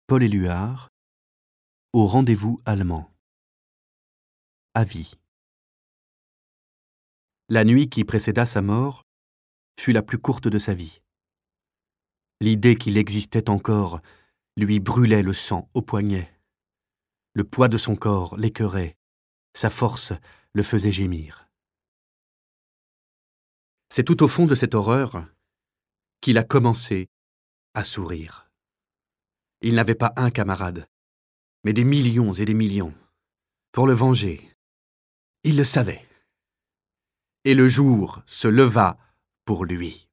Paul Éluard, au rendez-vous allemand. Avis. La nuit qui précéda sa mort fut la plus courte de sa vie. L'idée qu'il existait encore lui brûlait le sang au poignet. Le poids de son corps l'écœurait, sa force le faisait gémir. C'est tout au fond de cette horreur qu'il a commencé à sourire. Il n'avait pas un camarade, mais des millions et des millions, pour le venger. Il le savait. Et le jour se leva pour lui.